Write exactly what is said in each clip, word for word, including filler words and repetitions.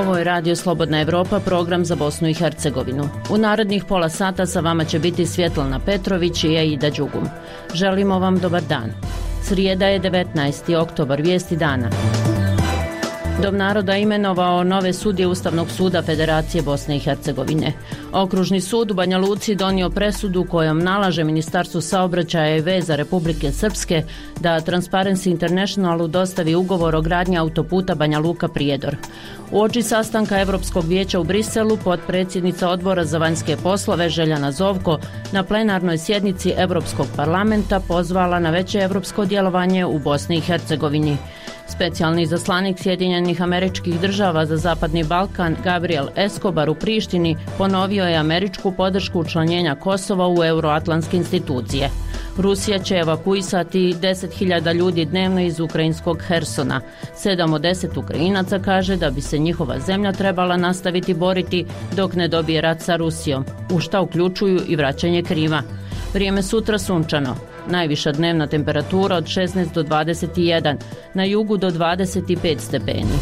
Ovo je Radio Slobodna Evropa, program za Bosnu i Hercegovinu. U narednih pola sata sa vama će biti Svjetlana Petrović i Aida Đugum. Želimo vam dobar dan. Srijeda je devetnaesti oktobar, vijesti dana. Dom naroda imenovao nove sudije Ustavnog suda Federacije Bosne i Hercegovine. Okružni sud u Banja Luci donio presudu kojom nalaže Ministarstvu saobraćaja i veza Republike Srpske da Transparency Internationalu dostavi ugovor o gradnji autoputa Banja Luka-Prijedor. Uoči sastanka Europskog vijeća u Briselu, potpredsjednica Odbora za vanjske poslove Željana Zovko na plenarnoj sjednici Europskog parlamenta pozvala na veće europsko djelovanje u Bosni i Hercegovini. Specijalni izaslanik Sjedinjenih Američkih Država za Zapadni Balkan Gabriel Escobar u Prištini ponovio je američku podršku učlanjenja Kosova u euroatlantske institucije. Rusija će evakuisati deset hiljada ljudi dnevno iz ukrajinskog Hersona. Sedam od deset Ukrajinaca kaže da bi se njihova zemlja trebala nastaviti boriti dok ne dobije rat sa Rusijom, u šta uključuju i vraćanje Krima. Vrijeme sutra sunčano. Najviša dnevna temperatura od šesnaest do dvadeset jedan, na jugu do dvadeset pet stepeni.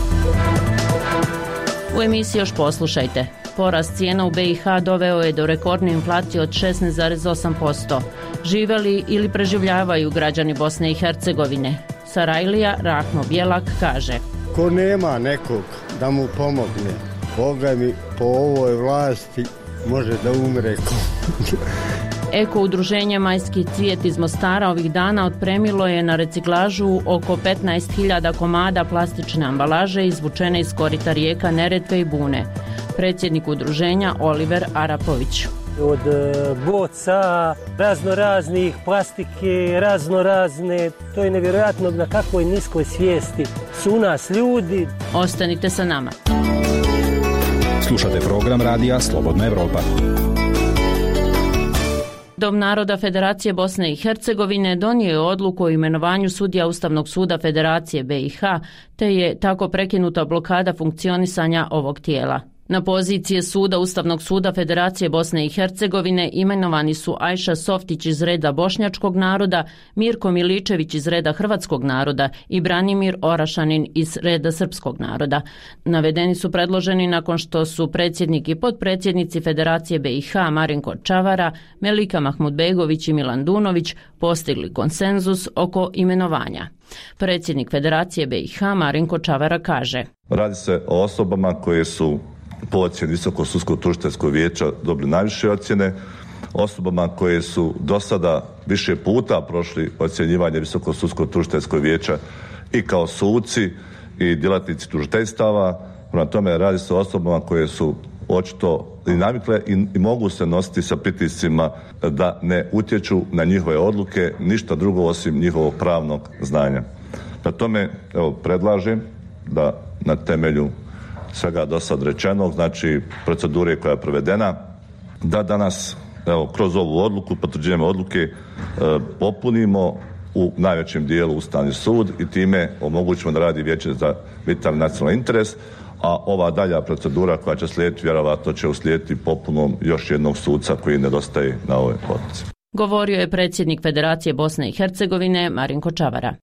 U emisiji još poslušajte. Porast cijena u B i H doveo je do rekordne inflacije od šesnaest zarez osam posto. Žive li ili preživljavaju građani Bosne i Hercegovine? Sarajlija Rahmo Bjelak kaže: ko nema nekog da mu pomogne, Boga mi po ovoj vlasti može da umre. Eko udruženje Majski cvijet iz Mostara ovih dana otpremilo je na reciklažu oko petnaest hiljada komada plastične ambalaže izvučene iz korita rijeka Neretve i Bune. Predsjednik udruženja Oliver Arapović: od boca, razno raznih plastike, razno razne, to je nevjerojatno na kakvoj niskoj svijesti su u nas ljudi. Ostanite sa nama. Slušate program Radija Slobodna Evropa. Dom naroda Federacije Bosne i Hercegovine donio je odluku o imenovanju sudija Ustavnog suda Federacije B i H, te je tako prekinuta blokada funkcionisanja ovog tijela. Na pozicije suda Ustavnog suda Federacije Bosne i Hercegovine imenovani su Ajša Softić iz reda bošnjačkog naroda, Mirko Miličević iz reda hrvatskog naroda i Branimir Orašanin iz reda srpskog naroda. Navedeni su predloženi nakon što su predsjednik i potpredsjednici Federacije B i H Marinko Čavara, Melika Mahmudbegović i Milan Dunović postigli konsenzus oko imenovanja. Predsjednik Federacije B i H Marinko Čavara kaže: radi se o osobama koje su po ocjeni Visokog sudskog tužiteljskog vijeća dobili najviše ocjene, osobama koje su do sada više puta prošli ocjenjivanje Visokog sudskog tužiteljskog vijeća i kao suci i djelatnici tužiteljstava. Prema tome radi se o osobama koje su očito i navikle i, i mogu se nositi sa pritiscima da ne utječu na njihove odluke, ništa drugo osim njihovog pravnog znanja. Prema tome, evo, predlažem da na temelju svega do sad rečenog, znači procedure koja je provedena, da danas, evo, kroz ovu odluku, potvrđujemo odluke, e, popunimo u najvećem dijelu Ustavni sud i time omogućimo da radi Vijeće za vitalni nacionalni interes, a ova dalja procedura koja će slijediti, vjerovatno će uslijediti popunom još jednog suca koji nedostaje na ovoj odluci. Govorio je predsjednik Federacije Bosne i Hercegovine Marinko Čavara.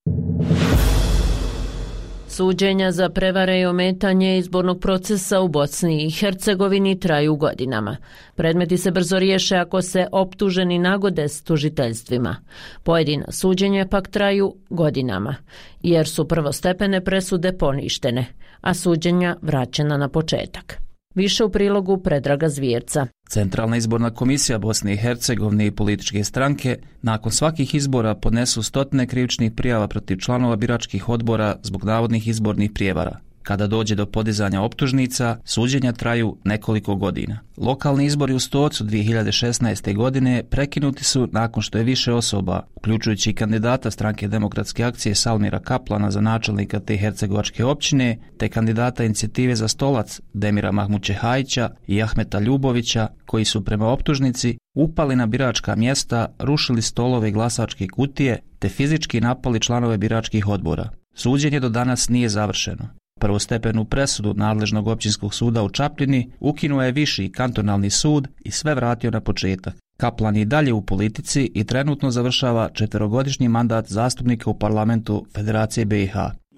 Suđenja za prevare i ometanje izbornog procesa u Bosni i Hercegovini traju godinama. Predmeti se brzo riješe ako se optuženi nagode s tužiteljstvima. Pojedina suđenja pak traju godinama, jer su prvostepene presude poništene, a suđenja vraćena na početak. Više u prilogu Predraga Zvjerca. Centralna izborna komisija Bosne i Hercegovine i političke stranke nakon svakih izbora podnesu stotine krivičnih prijava protiv članova biračkih odbora zbog navodnih izbornih prijevara. Kada dođe do podizanja optužnica, suđenja traju nekoliko godina. Lokalni izbori u Stocu dvije hiljade šesnaeste. godine prekinuti su nakon što je više osoba, uključujući i kandidata Stranke demokratske akcije Salmira Kaplana za načelnika te hercegovačke općine, te kandidata Inicijative za stolac Demira Mahmučehajića i Ahmeta Ljubovića, koji su prema optužnici upali na biračka mjesta, rušili stolove i glasačke kutije, te fizički napali članove biračkih odbora. Suđenje do danas nije završeno. Prvostepenu presudu nadležnog općinskog suda u Čapljini ukinuo je viši kantonalni sud i sve vratio na početak. Kaplan je i dalje u politici i trenutno završava četverogodišnji mandat zastupnika u parlamentu Federacije B i H.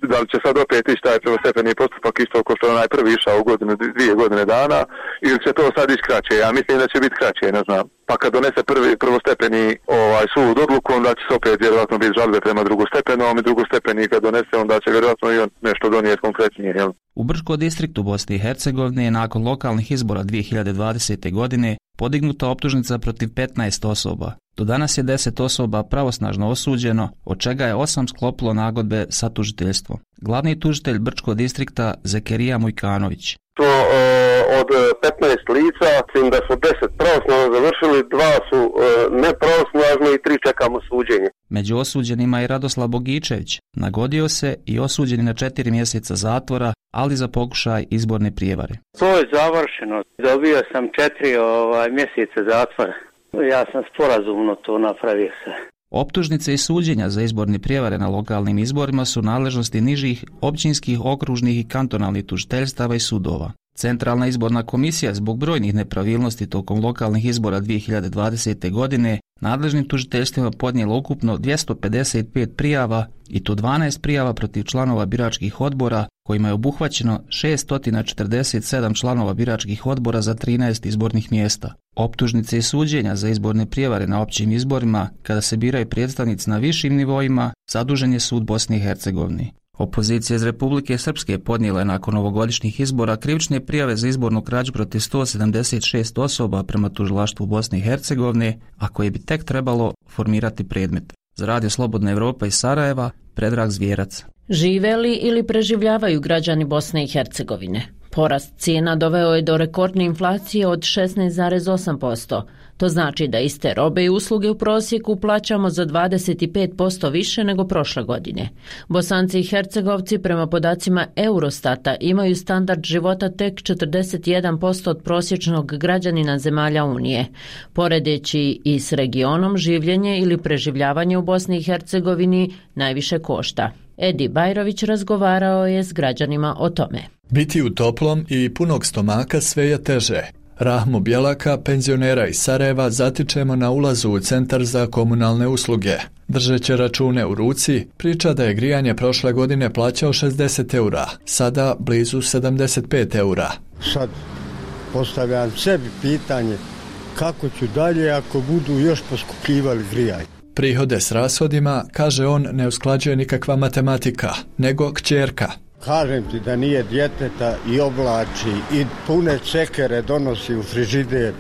da li će sad opet ići taj prvostepeni postupak isto kao što je najprvi išao u godinu, dvije godine dana, ili će to sad ići kraće. Ja mislim da će biti kraće, ne znam. Pa kad donese prvi prvostepeni ovaj sud odluku, onda će se opet vjerojatno biti žalbe prema drugostepenom i drugostepeni kad donese, onda će vjerojatno i on nešto donijeti konkretnije, jel? U Brčko distriktu Bosne i Hercegovine je nakon lokalnih izbora dvije hiljade dvadesete. godine podignuta optužnica protiv petnaest osoba. Do danas je deset osoba pravosnažno osuđeno, od čega je osam sklopilo nagodbe sa tužiteljstvom. Glavni tužitelj Brčko distrikta Zekerija Mujkanović. To e, od petnaest lica, mislim da su deset pravosnažno završili, dva su e, nepravosnažno i tri čekamo suđenje. Među osuđenima je Radoslav Bogičević. Nagodio se i osuđen na četiri mjeseca zatvora, ali za pokušaj izborne prijevare. To je završeno. Dobio sam četiri ovaj, mjeseca zatvora. Ja sam sporazumno to napravio se. Optužnice i suđenja za izborne prijevare na lokalnim izborima su nadležnosti nižih općinskih, okružnih i kantonalnih tužiteljstava i sudova. Centralna izborna komisija zbog brojnih nepravilnosti tokom lokalnih izbora dvije hiljade dvadesete. godine nadležnim tužiteljstvima podnijela ukupno dvjesto pedeset pet prijava i to dvanaest prijava protiv članova biračkih odbora, kojima je obuhvaćeno šesto četrdeset sedam članova biračkih odbora za trinaest izbornih mjesta. Optužnice i suđenja za izborne prijevare na općim izborima, kada se biraju predstavnici na višim nivoima, zadužen je sud Bosne i Hercegovine. Opozicija iz Republike Srpske podnijela je nakon ovogodišnjih izbora krivične prijave za izbornu krađu protiv sto sedamdeset šest osoba prema tužilaštvu Bosne i Hercegovine, a koje bi tek trebalo formirati predmet. Za Radio Slobodna Evropa iz Sarajeva, Predrag Zvjerac. Žive li ili preživljavaju građani Bosne i Hercegovine? Porast cijena doveo je do rekordne inflacije od šesnaest zarez osam posto. To znači da iste robe i usluge u prosjeku plaćamo za dvadeset pet posto više nego prošle godine. Bosanci i Hercegovci prema podacima Eurostata imaju standard života tek četrdeset jedan posto od prosječnog građanina zemalja Unije. Poredeći i s regionom, življenje ili preživljavanje u Bosni i Hercegovini najviše košta. Edi Bajrović razgovarao je s građanima o tome. Biti u toplom i punog stomaka sve je teže. Rahmu Bjelaka, penzionera iz Sarajeva, zatičemo na ulazu u centar za komunalne usluge. Držeći račune u ruci, priča da je grijanje prošle godine plaćao šezdeset eura, sada blizu sedamdeset pet eura. Sad postavljam sebi pitanje kako ću dalje ako budu još poskupljivali grijanje. Prihode s rashodima, kaže on, ne usklađuje nikakva matematika, nego kćerka. Kažem ti da nije djeteta i oblači i pune cekere donosi u frižider.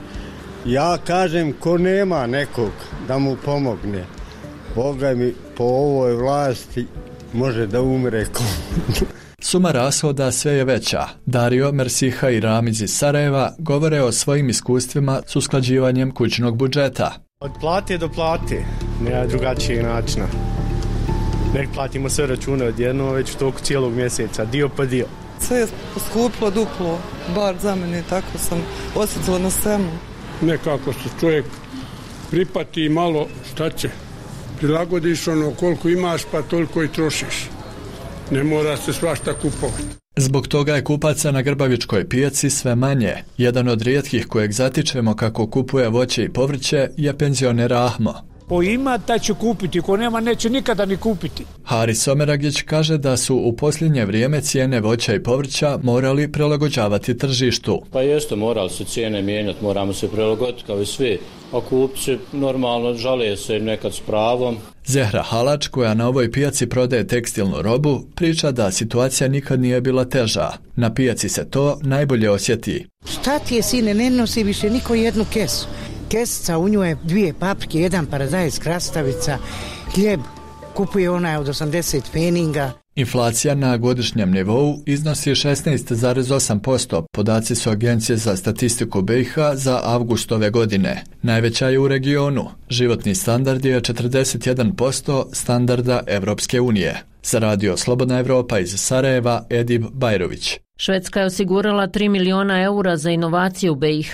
Ja kažem ko nema nekog da mu pomogne. Boga mi po ovoj vlasti može da umre ko. Suma rashoda sve je veća. Dario, Mersiha i Ramiz iz Sarajeva govore o svojim iskustvima s usklađivanjem kućnog budžeta. Od plate do plate, nema drugačijeg načina. Nek platimo sve račune odjedno, već toliko cijelog mjeseca, dio po dio. Sve je poskuplo duplo, bar za mene, tako sam osjetila na svemu. Nekako se čovjek pripati malo, šta će, prilagodiš ono koliko imaš pa toliko i trošiš. Ne mora se svašta kupovati. Zbog toga je kupaca na Grbavičkoj pijaci sve manje. Jedan od rijetkih kojeg zatičemo kako kupuje voće i povrće je penzioner Rahmo. Ko ima, taj će kupiti, ko nema, neće nikada ni kupiti. Haris Someragić kaže da su u posljednje vrijeme cijene voća i povrća morali prilagođavati tržištu. Pa jeste, morali se cijene mijenjati, moramo se prilagoditi kao i svi. A kupci normalno žale se nekad s pravom. Zehra Halač, koja na ovoj pijaci prodaje tekstilnu robu, priča da situacija nikad nije bila teža. Na pijaci se to najbolje osjeti. Šta ti je, sine, ne nosi više niko jednu kesu. Kesica, u njoj je dvije paprike, jedan paradajz, krastavica, hljeb, kupuje onaj od osamdeset pfeninga. Inflacija na godišnjem nivou iznosi šesnaest zarez osam posto, podaci su Agencije za statistiku B i H za avgust ove godine. Najveća je u regionu. Životni standard je četrdeset jedan posto standarda Evropske unije. Za Radio Slobodna Evropa iz Sarajeva, Edib Bajrović. Švedska je osigurala tri miliona eura za inovacije u B i H.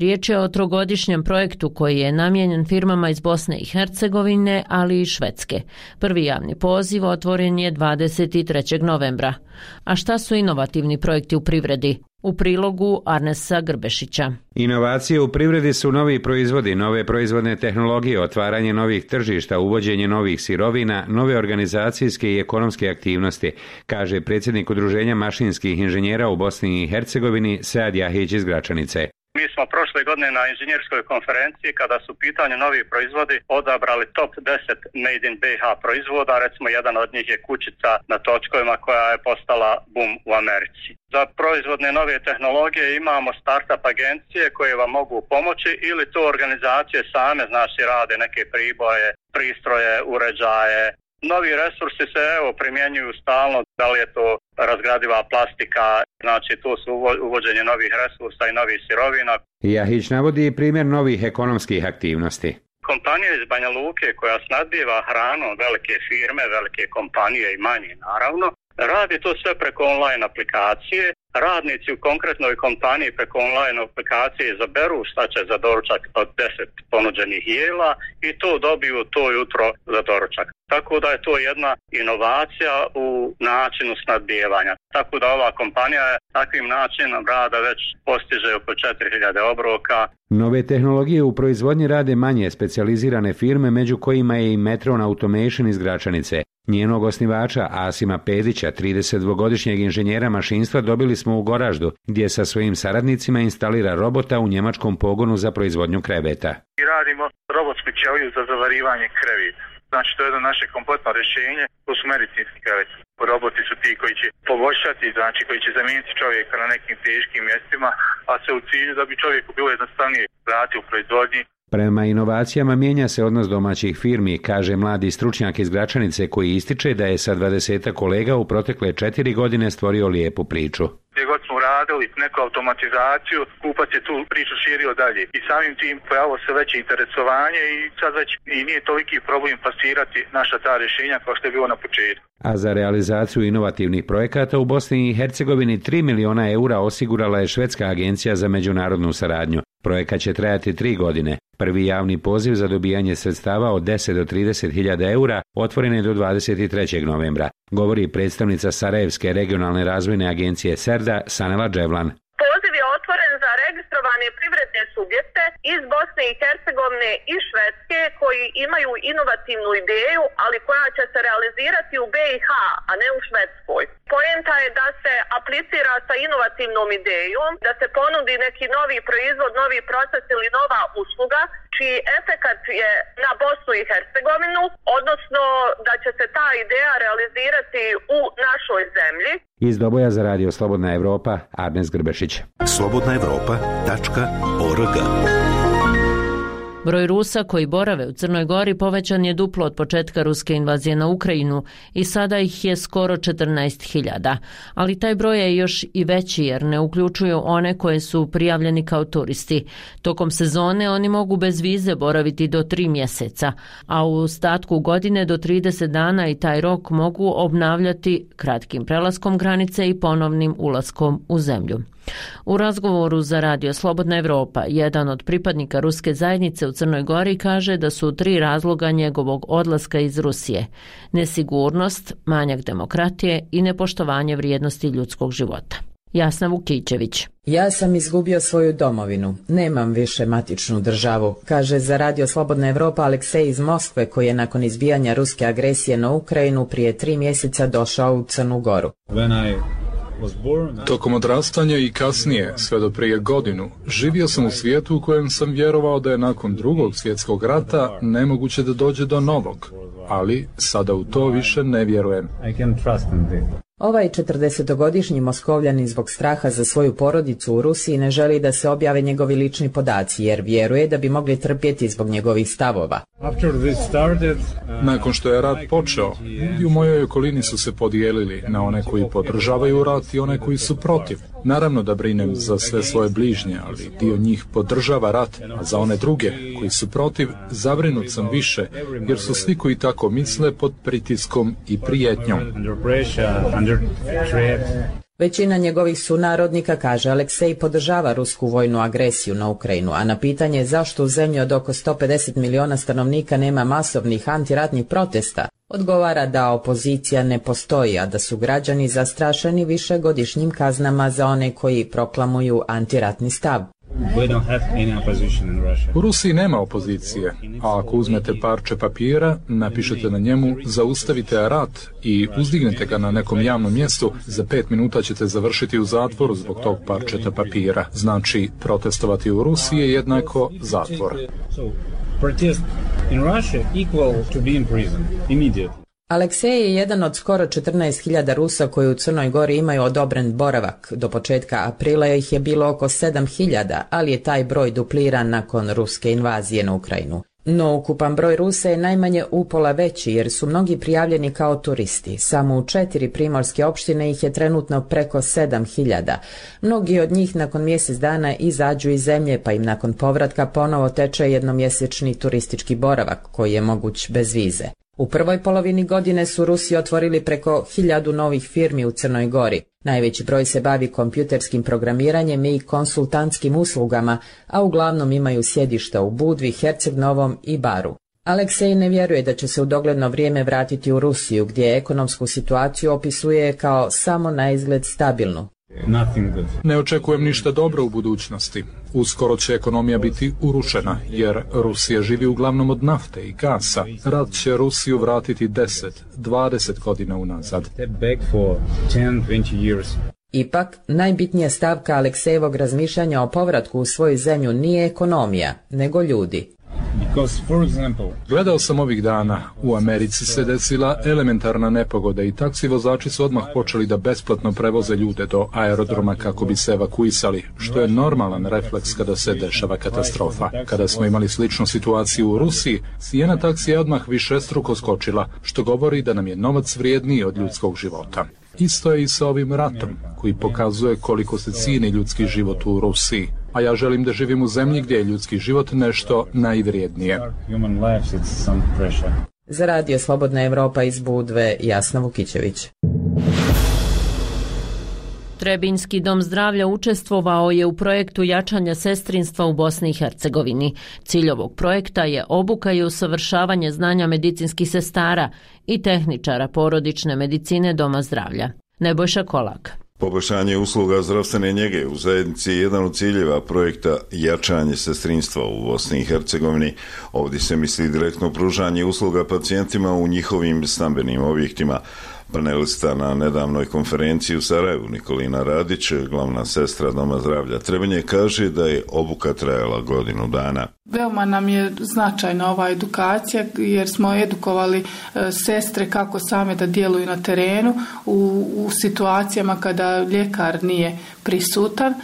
Riječ je o trogodišnjem projektu koji je namijenjen firmama iz Bosne i Hercegovine, ali i Švedske. Prvi javni poziv otvoren je dvadeset trećeg novembra. A šta su inovativni projekti u privredi? U prilogu Arnesa Grbešića. Inovacije u privredi su novi proizvodi, nove proizvodne tehnologije, otvaranje novih tržišta, uvođenje novih sirovina, nove organizacijske i ekonomske aktivnosti, kaže predsjednik Udruženja mašinskih inženjera u Bosni i Hercegovini Sead Jahić iz Gračanice. Mi smo prošle godine na inženjerskoj konferenciji, kada su u pitanju novi proizvodi, odabrali top deset Made in B i H proizvoda. Recimo, jedan od njih je kućica na točkovima koja je postala boom u Americi. Za proizvodne nove tehnologije imamo startup agencije koje vam mogu pomoći ili to organizacije same, znači rade neke priboje, pristroje, uređaje. Novi resursi se evo primjenjuju stalno, da li je to razgradiva plastika, znači to su uvođenje novih resursa i novih sirovina. Jahić navodi primjer novih ekonomskih aktivnosti. Kompanija iz Banja Luke koja snadbiva hranom, velike firme, velike kompanije i manje naravno, radi to sve preko online aplikacije. Radnici u konkretnoj kompaniji preko online aplikacije izaberu šta će za doručak od deset ponuđenih jela i to dobiju to jutro za doručak. Tako da je to jedna inovacija u načinu snadbijevanja. Tako da ova kompanija je takvim načinom rada već postiže oko četiri hiljade obroka. Nove tehnologije u proizvodnji rade manje specijalizirane firme, među kojima je i Metron Automation iz Gračanice. Njenog osnivača Asima Pedića, tridesetdvogodišnjeg inženjera mašinstva, dobili smo u Goraždu, gdje sa svojim saradnicima instalira robota u njemačkom pogonu za proizvodnju kreveta. I radimo robotsku ćeliju za zavarivanje kreveta. Znači, to je jedno naše kompletno rješenje, to su medicinski kreveti. Roboti su ti koji će poboljšati, znači koji će zamijeniti čovjeka na nekim teškim mjestima, a sve u cilju da bi čovjeku bilo jednostavnije raditi u proizvodnji. Prema inovacijama mijenja se odnos domaćih firmi, kaže mladi stručnjak iz Gračanice koji ističe da je sa dvadesetak kolega u protekle četiri godine stvorio lijepu priču. Gdje god smo radili neku automatizaciju, kupac je tu priču širio dalje i samim tim pojavilo se veće interesovanje i sad već i nije toliki problem plasirati naša ta rješenja kao što je bilo na početku. A za realizaciju inovativnih projekata u Bosni i Hercegovini tri miliona eura osigurala je Švedska agencija za međunarodnu saradnju. Projekat će trajati tri godine. Prvi javni poziv za dobijanje sredstava od deset do trideset hiljada eura otvoren je do dvadeset trećeg novembra, govori predstavnica Sarajevske regionalne razvojne agencije SERDA Sanela Dževlan. Poziv je otvoren za registrovane privredne subjekte iz Bosne i Hercegovine i Švedske koji imaju inovativnu ideju, ali koja će se realizirati u B i H, a ne u Švedskoj. Poenta je da se aplicira sa inovativnom idejom, da se ponudi neki novi proizvod, novi proces ili nova usluga, čiji efekat je na Bosnu i Hercegovinu, odnosno da će se ta ideja realizirati u našoj zemlji. Iz Doboja za radio Slobodna Evropa, Arnes Grbešić. slobodna evropa tačka org. Broj Rusa koji borave u Crnoj Gori povećan je duplo od početka ruske invazije na Ukrajinu i sada ih je skoro četrnaest hiljada. Ali taj broj je još i veći jer ne uključuju one koje su prijavljeni kao turisti. Tokom sezone oni mogu bez vize boraviti do tri mjeseca, a u ostatku godine do trideset dana i taj rok mogu obnavljati kratkim prelaskom granice i ponovnim ulaskom u zemlju. U razgovoru za radio Slobodna Evropa, jedan od pripadnika ruske zajednice u Crnoj Gori kaže da su tri razloga njegovog odlaska iz Rusije: nesigurnost, manjak demokratije i nepoštovanje vrijednosti ljudskog života. Jasna Vukićević. Ja sam izgubio svoju domovinu. Nemam više matičnu državu, kaže za radio Slobodna Evropa Aleksej iz Moskve, koji je nakon izbijanja ruske agresije na Ukrajinu prije tri mjeseca došao u Crnu Goru. Tokom odrastanja i kasnije, sve do prije godinu, živio sam u svijetu u kojem sam vjerovao da je nakon drugog svjetskog rata nemoguće da dođe do novog, ali sada u to više ne vjerujem. Ovaj četrdesetogodišnji Moskovljanin zbog straha za svoju porodicu u Rusiji ne želi da se objave njegovi lični podaci jer vjeruje da bi mogli trpjeti zbog njegovih stavova. Nakon što je rat počeo, ljudi u mojoj okolini su se podijelili na one koji podržavaju rat i one koji su protiv. Naravno da brinem za sve svoje bližnje, ali dio njih podržava rat, a za one druge koji su protiv zabrinut sam više jer su svi koji tako misle pod pritiskom i prijetnjom. Većina njegovih sunarodnika, kaže Aleksej, podržava rusku vojnu agresiju na Ukrajinu, a na pitanje zašto u zemlji od oko sto pedeset miliona stanovnika nema masovnih antiratnih protesta, odgovara da opozicija ne postoji, a da su građani zastrašeni višegodišnjim kaznama za one koji proklamuju antiratni stav. U Rusiji nema opozicije, a ako uzmete parče papira, napišete na njemu zaustavite rat i uzdignete ga na nekom javnom mjestu, za pet minuta ćete završiti u zatvoru zbog tog parčeta papira. Znači, protestovati u Rusiji je jednako zatvor. Aleksej je jedan od skoro četrnaest hiljada Rusa koji u Crnoj Gori imaju odobren boravak. Do početka aprila ih je bilo oko sedam hiljada, ali je taj broj dupliran nakon ruske invazije na Ukrajinu. No ukupan broj Rusa je najmanje upola veći jer su mnogi prijavljeni kao turisti. Samo u četiri primorske opštine ih je trenutno preko sedam hiljada. Mnogi od njih nakon mjesec dana izađu iz zemlje, pa im nakon povratka ponovo teče jednomjesečni turistički boravak koji je moguć bez vize. U prvoj polovini godine su Rusi otvorili preko hiljadu novih firmi u Crnoj Gori. Najveći broj se bavi kompjuterskim programiranjem i konsultantskim uslugama, a uglavnom imaju sjedišta u Budvi, Herceg Novom i Baru. Aleksej ne vjeruje da će se u dogledno vrijeme vratiti u Rusiju, gdje ekonomsku situaciju opisuje kao samo na izgled stabilnu. Ne očekujem ništa dobro u budućnosti. Uskoro će ekonomija biti urušena, jer Rusija živi uglavnom od nafte i gasa. Rat će Rusiju vratiti deset, dvadeset godina unazad. Ipak, najbitnija stavka Aleksejevog razmišljanja o povratku u svoju zemlju nije ekonomija, nego ljudi. Gledao sam ovih dana, u Americi se desila elementarna nepogoda i taksi vozači su odmah počeli da besplatno prevoze ljude do aerodroma kako bi se evakuisali, što je normalan refleks kada se dešava katastrofa. Kada smo imali sličnu situaciju u Rusiji, cijena taksija je odmah višestruko skočila, što govori da nam je novac vrijedniji od ljudskog života. Isto je i sa ovim ratom, koji pokazuje koliko se cijeni ljudski život u Rusiji. A ja želim da živim u zemlji gdje je ljudski život nešto najvrijednije. Za Radio Slobodna Evropa iz Budve, Jasna Vukićević. Trebinjski dom zdravlja učestvovao je u projektu jačanja sestrinstva u Bosni i Hercegovini. Cilj ovog projekta je obuka i usavršavanje znanja medicinskih sestara i tehničara porodične medicine doma zdravlja. Nebojša Kolak. Poboljšanje usluga zdravstvene njege u zajednici je jedan od ciljeva projekta jačanje sestrinstva u Bosni i Hercegovini. Ovdje se misli direktno pružanje usluga pacijentima u njihovim stambenim objektima. Panelista na nedavnoj konferenciji u Sarajevu Nikolina Radić, glavna sestra doma zdravlja Trebinje, kaže da je obuka trajala godinu dana. Veoma nam je značajna ova edukacija jer smo edukovali sestre kako same da djeluju na terenu u, u situacijama kada ljekar nije prisutan.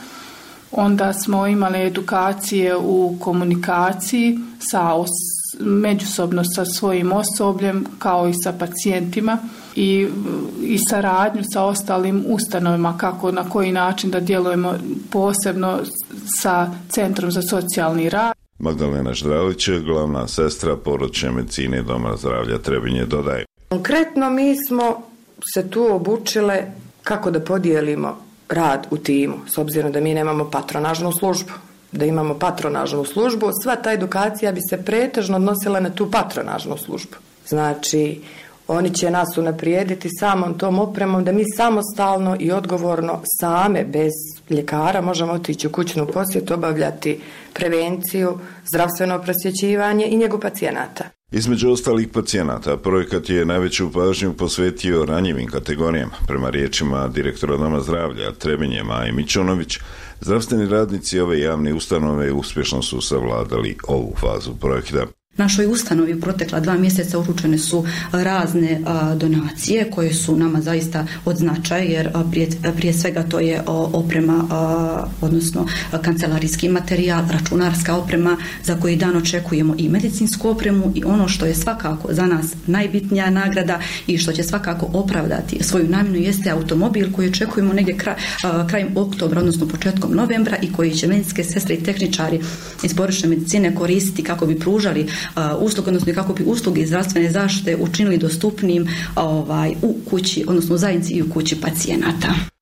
Onda smo imali edukacije u komunikaciji sa os, međusobno sa svojim osobljem kao i sa pacijentima i, i saradnju sa ostalim ustanovama kako na koji način da djelujemo posebno sa Centrom za socijalni rad. Magdalena Ždralić, glavna sestra porodične medicine doma zdravlja Trebinje, dodaje. Konkretno mi smo se tu obučile kako da podijelimo rad u timu, s obzirom da mi nemamo patronažnu službu. Da imamo patronažnu službu, sva ta edukacija bi se pretežno odnosila na tu patronažnu službu. Znači, oni će nas unaprijediti samom tom opremom da mi samostalno i odgovorno same, bez ljekara, možemo otići u kućnu posjetu, obavljati prevenciju, zdravstveno prosvjećivanje i njegu pacijenata. Između ostalih pacijenata, projekat je najveću pažnju posvetio ranjivim kategorijama. Prema riječima direktora doma zdravlja Trebinje Maje Mićunović, zdravstveni radnici ove javne ustanove uspješno su savladali ovu fazu projekta. Našoj ustanovi u protekla dva mjeseca uručene su razne a, donacije koje su nama zaista od značaja jer a, prije, prije svega to je a, oprema, a, odnosno a, kancelarijski materijal, računarska oprema za koji dan očekujemo i medicinsku opremu i ono što je svakako za nas najbitnija nagrada i što će svakako opravdati svoju namjenu jeste automobil koji očekujemo negdje kraj, a, krajem oktobra, odnosno početkom novembra i koji će medicinske sestre i tehničari iz porodične medicine koristiti kako bi pružali usluge, odnosno kako bi usluge zdravstvene zaštite učinili dostupnim ovaj, u kući, odnosno u zajednici i u kući pacijenata.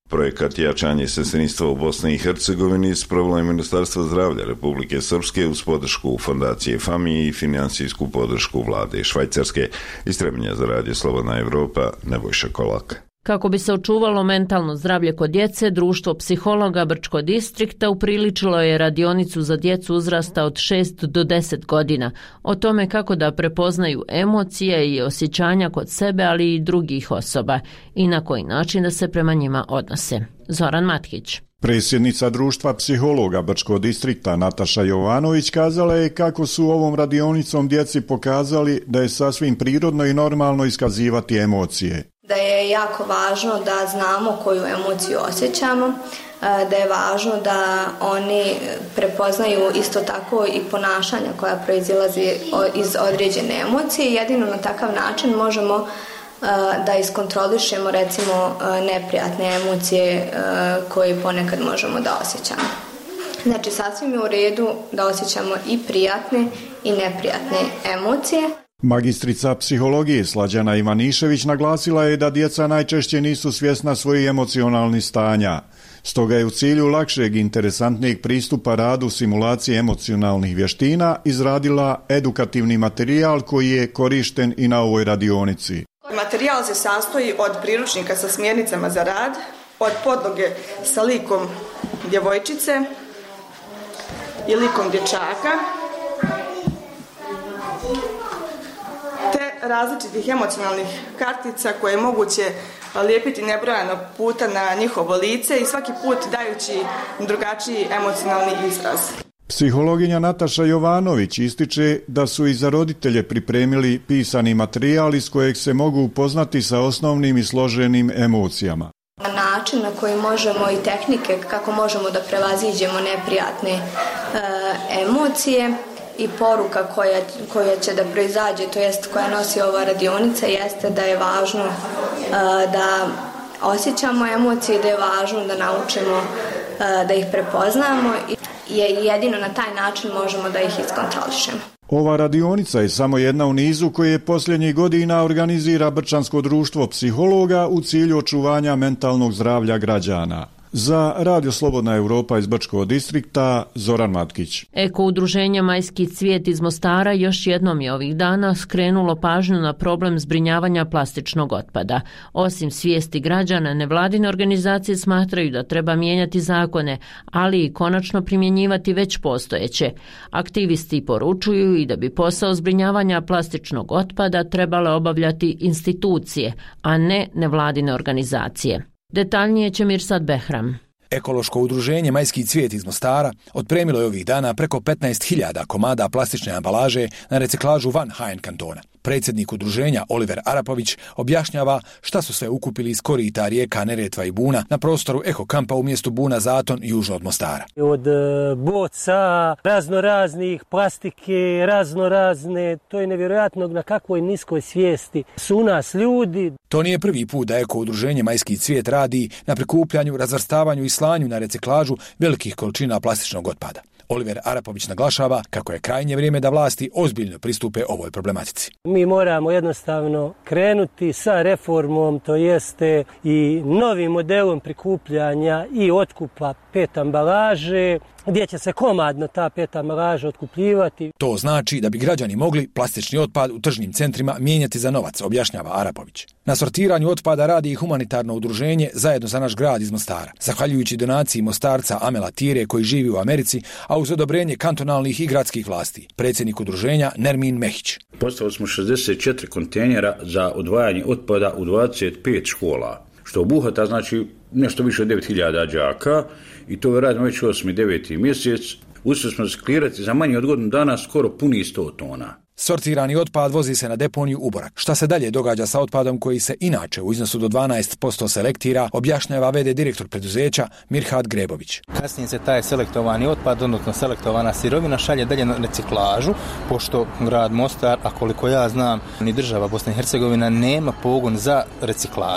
Projekat jačanje sestrinstva u Bosni i Hercegovini sprovelo je Ministarstvo zdravlja Republike Srpske uz podršku Fondacije Fami i financijsku podršku vlade Švajcarske. Iz Trebinja za Radio Slobodna Evropa, Nebojša Kolak. Kako bi se očuvalo mentalno zdravlje kod djece, Društvo psihologa Brčko distrikta upriličilo je radionicu za djecu uzrasta od šest do deset godina o tome kako da prepoznaju emocije i osjećanja kod sebe, ali i drugih osoba i na koji način da se prema njima odnose. Zoran Matkić. Predsjednica Društva psihologa Brčko distrikta Nataša Jovanović kazala je kako su ovom radionicom djeci pokazali da je sasvim prirodno i normalno iskazivati emocije. Da je jako važno da znamo koju emociju osjećamo, da je važno da oni prepoznaju isto tako i ponašanja koja proizilazi iz određene emocije. Jedino na takav način možemo da iskontrolišemo recimo neprijatne emocije koje ponekad možemo da osjećamo. Znači sasvim je u redu da osjećamo i prijatne i neprijatne emocije. Magistrica psihologije Slađana Ivanišević naglasila je da djeca najčešće nisu svjesna svojih emocionalnih stanja. Stoga je u cilju lakšeg i interesantnijeg pristupa radu simulacije emocionalnih vještina izradila edukativni materijal koji je korišten i na ovoj radionici. Materijal se sastoji od priručnika sa smjernicama za rad, od podloge sa likom djevojčice i likom dječaka, te različitih emocionalnih kartica koje je moguće lijepiti nebrojano puta na njihovo lice i svaki put dajući drugačiji emocionalni izraz. Psihologinja Nataša Jovanović ističe da su i za roditelje pripremili pisani materijal iz kojeg se mogu upoznati sa osnovnim i složenim emocijama. Način na koji možemo i tehnike kako možemo da prevaziđemo neprijatne e, emocije i poruka koja, koja će da proizađe, to jest koja nosi ova radionica, jeste da je važno e, da osjećamo emocije, da je važno da naučimo e, da ih prepoznamo i jedino na taj način možemo da ih iskontrolišemo. Ova radionica je samo jedna u nizu koje posljednjih godina organizira Brčansko društvo psihologa u cilju očuvanja mentalnog zdravlja građana. Za Radio Slobodna Evropa iz Brčkog distrikta, Zoran Matkić. Eko udruženje Majski cvijet iz Mostara još jednom je ovih dana skrenulo pažnju na problem zbrinjavanja plastičnog otpada. Osim svijesti građana, nevladine organizacije smatraju da treba mijenjati zakone, ali i konačno primjenjivati već postojeće. Aktivisti poručuju i da bi posao zbrinjavanja plastičnog otpada trebale obavljati institucije, a ne nevladine organizacije. Detaljnije će Mirsad Behram. Ekološko udruženje Majski cvijet iz Mostara otpremilo je ovih dana preko petnaest hiljada komada plastične ambalaže na reciklažu van Hajen kantona. Predsjednik udruženja Oliver Arapović objašnjava šta su sve ukupili iz korita rijeka Neretva i Buna na prostoru Eko kampa u mjestu Buna Zaton južno od Mostara. Od boca, razno raznih plastike, razno razne, to je nevjerojatno na kakvoj niskoj svijesti su u nas ljudi. To nije prvi put da Eko udruženje Majski cvijet radi na prikupljanju, razvrstavanju i slanju na reciklažu velikih količina plastičnog otpada. Oliver Arapović naglašava kako je krajnje vrijeme da vlasti ozbiljno pristupe ovoj problematici. Mi moramo jednostavno krenuti sa reformom, to jeste i novim modelom prikupljanja i otkupa pet ambalaže, gdje će se komadno ta pet ambalaža otkupljivati. To znači da bi građani mogli plastični otpad u tržnim centrima mijenjati za novac, objašnjava Arapović. Na sortiranju otpada radi i humanitarno udruženje Zajedno za naš grad iz Mostara. Zahvaljujući donaciji Mostarca Amela Tire koji živi u Americi, a uz odobrenje kantonalnih i gradskih vlasti. Predsjednik udruženja Nermin Mehić. Postavili smo šezdeset četiri kontejnera za odvajanje otpada u dvadeset pet škola, što obuhvata znači nešto više od devet hiljada đaka i to radimo već osmi deveti mjesec. Uspjeli smo reciklirati za manje od godinu dana skoro puni sto tona. Sortirani otpad vozi se na deponiju u Borak. Šta se dalje događa sa otpadom koji se inače u iznosu do dvanaest posto selektira, objašnjava ve de direktor preduzeća Mirhad Grebović. Kasnije se taj selektovani otpad, odnosno selektovana sirovina šalje dalje na reciklažu, pošto grad Mostar, a koliko ja znam, ni država Bosna i Hercegovina nema pogon za reciklažu.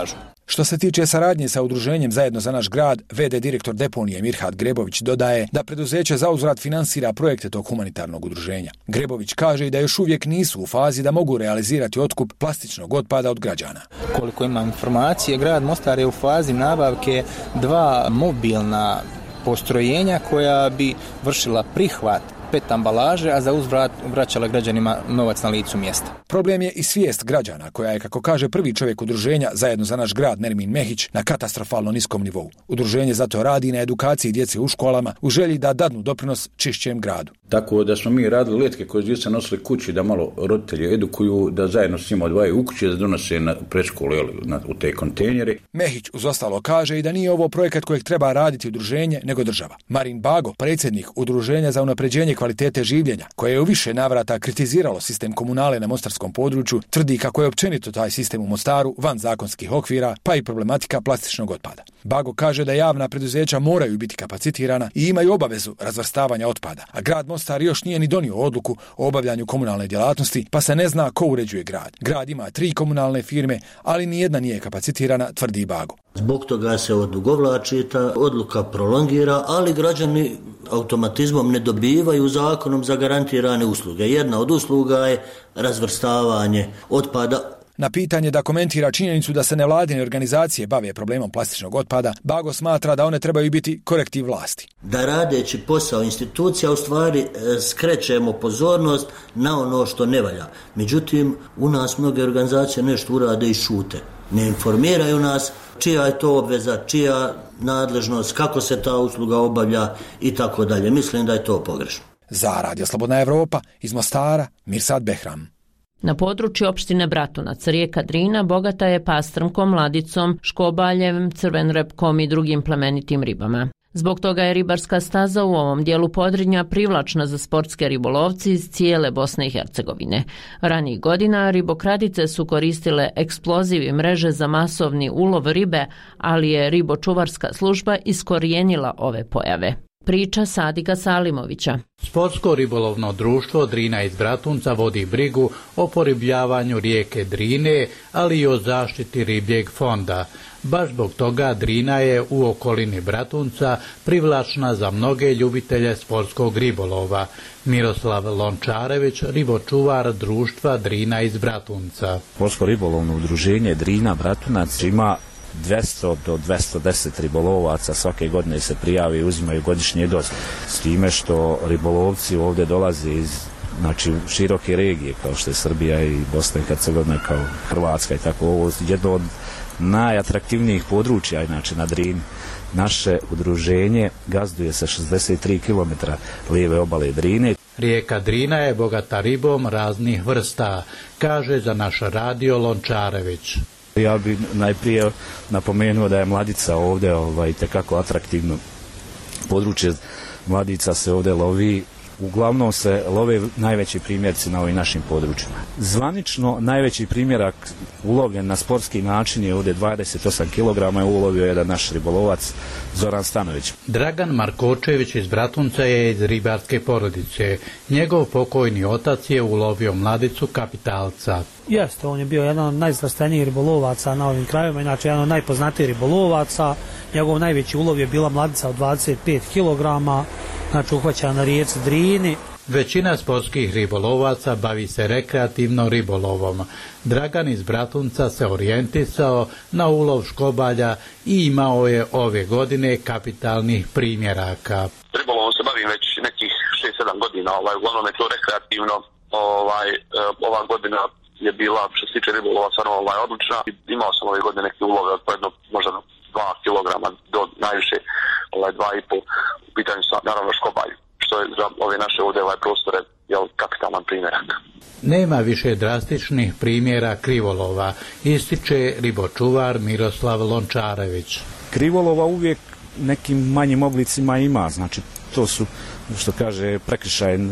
Što se tiče saradnje sa udruženjem Zajedno za naš grad, ve de direktor deponije Mirhat Grebović dodaje da preduzeće zauzvrat finansira projekte tog humanitarnog udruženja. Grebović kaže i da još uvijek nisu u fazi da mogu realizirati otkup plastičnog otpada od građana. Koliko imam informacije, grad Mostar je u fazi nabavke dva mobilna postrojenja koja bi vršila prihvat pet ambalaže, a za uzvrat vraćala građanima novac na licu mjesta. Problem je i svijest građana, koja je, kako kaže prvi čovjek udruženja Zajedno za naš grad Nermin Mehić, na katastrofalno niskom nivou. Udruženje zato radi na edukaciji djece u školama u želji da dadnu doprinos čišćem gradu. Tako da smo mi radili letke koje djeca nosili kući da malo roditelji edukuju, da zajedno s njima odvajaju u kući, da donose na predškolu u te kontejnere. Mehić uz ostalo kaže i da nije ovo projekat kojeg treba raditi udruženje, nego država. Marin Bago, predsjednik Udruženja za unapređenje kvalitete življenja, koje je u više navrata kritiziralo sistem komunale na mostarskom području, tvrdi kako je općenito taj sistem u Mostaru van zakonskih okvira, pa i problematika plastičnog otpada. Bago kaže da javna preduzeća moraju biti kapacitirana i imaju obavezu razvrstavanja otpada, a grad Mostar još nije ni donio odluku o obavljanju komunalne djelatnosti, pa se ne zna ko uređuje grad. Grad ima tri komunalne firme, ali nijedna nije kapacitirana, tvrdi Bago. Zbog toga se odugovlači, ta odluka prolongira, ali građani automatizmom ne dobivaju zakonom zagarantirane usluge. Jedna od usluga je razvrstavanje otpada. Na pitanje da komentira činjenicu da se nevladine organizacije bave problemom plastičnog otpada, Bago smatra da one trebaju biti korektiv vlasti. Da radeći posao institucija u stvari skrećemo pozornost na ono što ne valja. Međutim, u nas mnoge organizacije nešto urade i šute. Ne informiraju nas čija je to obveza, čija nadležnost, kako se ta usluga obavlja i tako dalje. Mislim da je to pogrešno. Za Radio Slobodna Evropa iz Mostara, Mirsad Behram. Na području opštine Bratunac, rijeka Drina bogata je pastrmkom, ladicom, škobaljem, crvenrepkom i drugim plemenitim ribama. Zbog toga je ribarska staza u ovom dijelu Podrinja privlačna za sportske ribolovci iz cijele Bosne i Hercegovine. Ranijih godina ribokradice su koristile eksploziv i mreže za masovni ulov ribe, ali je ribočuvarska služba iskorijenila ove pojave. Priča Sadika Salimovića. Sportsko ribolovno društvo Drina iz Bratunca vodi brigu o poribljavanju rijeke Drine, ali i o zaštiti ribljeg fonda. Baš zbog toga Drina je u okolini Bratunca privlačna za mnoge ljubitelje sportskog ribolova. Miroslav Lončarević, ribočuvar društva Drina iz Bratunca. Sportsko ribolovno udruženje Drina Bratunac ima dvjesto do dvjesto deset ribolovaca, svake godine se prijavi i uzimaju godišnje dozvole. S time što ribolovci ovdje dolaze iz znači, široke regije kao što je Srbija i Bosna i Hercegovina, kao Hrvatska i tako, ovo jedno od najatraktivnijih područja inače na Drini. Naše udruženje gazduje sa šezdeset tri kilometra lijeve obale Drine. Rijeka Drina je bogata ribom raznih vrsta, kaže za naš radio Lončarević. Ja bih najprije napomenuo da je Mladica ovdje ovaj, tekako atraktivno područje. Mladica se ovdje lovi, uglavnom se love najveći primjerci na ovim našim područjima. Zvanično najveći primjerak ulovljen na sportski način je ovdje dvadeset osam kilograma, je ulovio jedan naš ribolovac Zoran Stanović. Dragan Markočević iz Bratunca je iz ribarske porodice. Njegov pokojni otac je ulovio mladicu kapitalca. Jeste, on je bio jedan od najzvrstenijih ribolovaca na ovim krajevima, inače jedan od najpoznatijih ribolovaca. Njegov najveći ulov je bila mladica od dvadeset pet kilograma, znači uhvaćena na rijeci Drini. Većina sportskih ribolovaca bavi se rekreativno ribolovom. Dragan iz Bratunca se orijentisao na ulov škobalja i imao je ove godine kapitalnih primjeraka. Ribolovom se bavim već nekih šest sedam godina, ovaj, uglavnom je to rekreativno. Ovaj, ova godina je bila, što se tiče ribolova, stvarno ovaj, odlična. Imao sam ove godine neke ulove od pojedno, možda dva kilograma do najviše ovaj, dva i pol. U pitanju sam naravno škobalj, što je za ove naše ovdje ovaj prostore jel, kapitalan primjerak. Nema više drastičnih primjera krivolova, ističe ribočuvar Miroslav Lončarević. Krivolova uvijek nekim manjim oblicima ima, znači to su, što kaže, prekršaj e,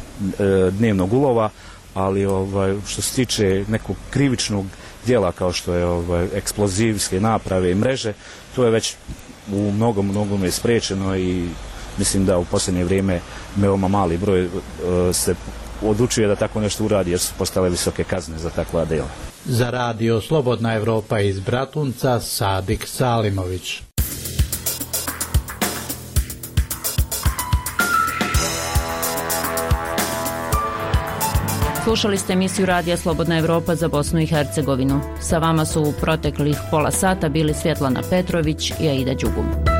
dnevnog ulova, ali ovaj, što se tiče nekog krivičnog djela kao što je ovaj, eksplozivske naprave i mreže, to je već u mnogom, mnogome spriječeno i mislim da u posljednje vrijeme veoma mali broj uh, se odlučuje da tako nešto uradi jer su postale visoke kazne za takva dela. Za radio Slobodna Evropa iz Bratunca, Sadik Salimović. Slušali ste emisiju Radija Slobodna Evropa za Bosnu i Hercegovinu. Sa vama su u proteklih pola sata bili Svjetlana Petrović i Aida Đugum.